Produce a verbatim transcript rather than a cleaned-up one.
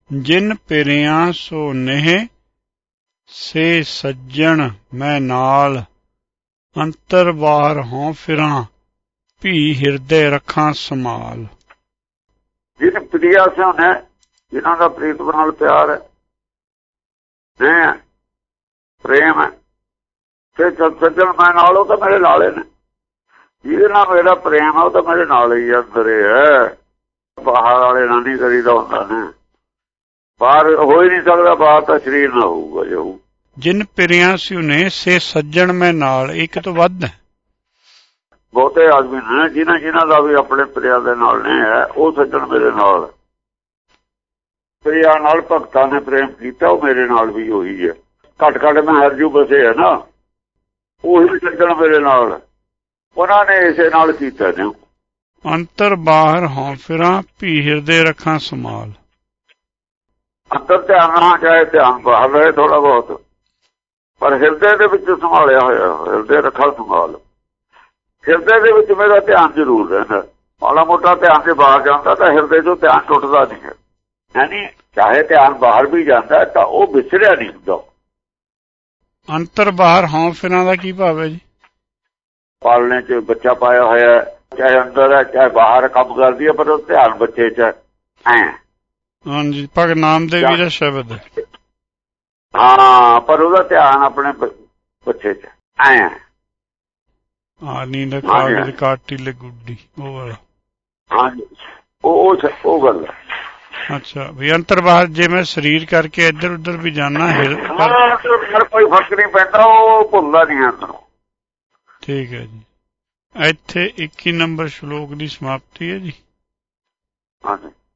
ਜਿਨ ਪਿਰਿਆ ਸੋ ਨੇਹ ਸੇ ਸੱਜਣ ਮੈਂ ਨਾਲ ਅੰਤਰ ਬਾਹਰ ਹੋਂ ਫਿਰਾਂ ਭੀ ਹਿਰਦੇ ਰੱਖਾਂ ਸੰਭਾਲ। ਜਿਨ ਪ੍ਰਿਆ ਸੋ ਨੇ, ਜਿਨ੍ਹਾਂ ਦਾ ਪ੍ਰੀਤ ਨਾਲ ਪਿਆਰ ਹੈ, ਨੇ ਪ੍ਰੇਮ ਹੈ, ਤੇ ਸੱਜਣ ਮੈਂ ਨਾਲ, ਉਹ ਤਾਂ ਮੇਰੇ ਨਾਲੇ ਨੇ। ਜਿਹਦੇ ਨਾਲ ਮੇਰਾ ਪ੍ਰੇਮ ਆ ਉਹ ਤਾਂ ਮੇਰੇ ਨਾਲ ਹੀ ਅੰਦਰ ਹੈ। ਬਾਹਰ ਵਾਲੇ ਨਾਲ ਨਹੀਂ ਕਰੀਦਾ ਹੁੰਦਾ ਨੇ, ਬਾਹਰ ਹੋ ਹੀ ਨਹੀਂ ਸਕਦਾ, ਬਾਹਰ ਤਾਂ ਸਰੀਰ ਨਾ ਹੋਊਗਾ ਜੋ। ਜਿਨ ਪਿਰਿਆ ਸਿਉ ਨੇ ਸੇ ਸੱਜਣ ਮੈਂ ਨਾਲ, ਇੱਕ ਤੋਂ ਵੱਧ ਹੈ। ਬਹੁਤੇ ਆਦਮੀ ਨੇ ਜਿਨ੍ਹਾਂ ਜਿਨ੍ਹਾਂ ਦਾ ਵੀ ਆਪਣੇ ਪ੍ਰਿਆ ਦੇ ਨਾਲ ਨੇ ਹੈ, ਉਹ ਸੱਜਣ ਮੇਰੇ ਨਾਲ। ਪ੍ਰਿਆ ਨਾਲ ਭਗਤਾਂ ਨੇ ਪ੍ਰੇਮ ਕੀਤਾ, ਉਹ ਮੇਰੇ ਨਾਲ ਵੀ ਹੋਈ ਹੈ। ਘੱਟ ਘੱਟ ਮੈਂ ਹਰਜੂ ਬਸੇ ਹੈ ਨਾ, ਉਹੀ ਸੱਜਣ ਮੇਰੇ ਨਾਲ, ਉਹਨਾਂ ਨੇ ਇਸੇ ਨਾਲ ਕੀਤਾ ਨੇ। ਅੰਤਰ ਬਾਹਰ ਹੋਂ ਫਿਰਾਂ ਭੀ ਹਿਰਦੇ ਰੱਖਾਂ ਸੰਭਾਲ। ਅੰਦਰ ਧਿਆਨ ਨਾ ਚਾਹੇ ਧਿਆਨ ਬਾਹਰ ਰਹੇ ਥੋੜਾ ਬਹੁਤ, ਪਰ ਹਿਰਦੇ ਦੇ ਵਿੱਚ ਸੰਭਾਲਿਆ ਹੋਇਆ, ਹਿਰਦੇ ਰੱਖਾਂ ਸੰਭਾਲ। ਹਿਰਦੇ ਦੇ ਵਿੱਚ ਮੇਰਾ ਧਿਆਨ ਜ਼ਰੂਰ ਰਹਿੰਦਾ। ਮਾੜਾ ਮੋਟਾ ਧਿਆਨ ਜੇ ਬਾਹਰ ਜਾਂਦਾ ਤਾਂ ਹਿਰਦੇ ਚੋਂ ਧਿਆਨ ਟੁੱਟਦਾ ਨਹੀਂ ਹੈ। ਯਾਨੀ ਚਾਹੇ ਧਿਆਨ ਬਾਹਰ ਵੀ ਜਾਂਦਾ ਤਾਂ ਉਹ ਵਿਸਰਿਆ ਨਹੀਂ ਹੁੰਦਾ। ਅੰਤਰ ਬਾਹਰ ਹੋਂ ਫਿਰਾਂ ਦਾ ਕੀ ਭਾਵ ਹੈ ਜੀ? ਪਾਲਣੇ ਚ ਬੱਚਾ ਪਾਇਆ ਹੋਇਆ, ਚਾਹੇ ਅੰਦਰ ਹੈ ਚਾਹੇ ਬਾਹਰ ਕੰਮ ਕਰਦੀ ਹੈ, ਪਰ ਉਹ ਧਿਆਨ ਬੱਚੇ ਚ ਹੈ। ਹਾਂਜੀ, ਭਗਤ ਨਾਮਦੇਵ ਜੀ ਦਾ ਸ਼ਬਦ ਹੈ। ਹਾਂ, ਪਰ ਉਹਦਾ ਧਿਆਨ ਆਪਣੇ ਬੱਚੇ ਚ ਐ। ਹਾਂ, ਨੀਂਦ ਕਾਗਜ਼ ਕਾਟੀ ਲਗੁੱਡੀ, ਉਹ ਵਾਲਾ। ਹਾਂਜੀ, ਉਹ ਉਹ ਗੱਲ ਹੈ। ਅੱਛਾ, ਵੀ ਅੰਤਰ ਬਾਹਰ ਜੇ ਮੈਂ ਸਰੀਰ ਕਰਕੇ ਇੱਧਰ ਉੱਧਰ ਵੀ ਜਾਣਾ ਹੈ, ਕੋਈ ਫਰਕ ਨਹੀਂ ਪੈਂਦਾ, ਉਹ ਭੁੱਲਦਾ ਨਹੀਂ ਅੰਦਰੋਂ। ਠੀਕ ਹੈ ਜੀ। ਇੱਥੇ ਇੱਕੀ ਨੰਬਰ ਸ਼ਲੋਕ ਦੀ ਸਮਾਪਤੀ ਹੈ ਜੀ। ਹਾਂਜੀ।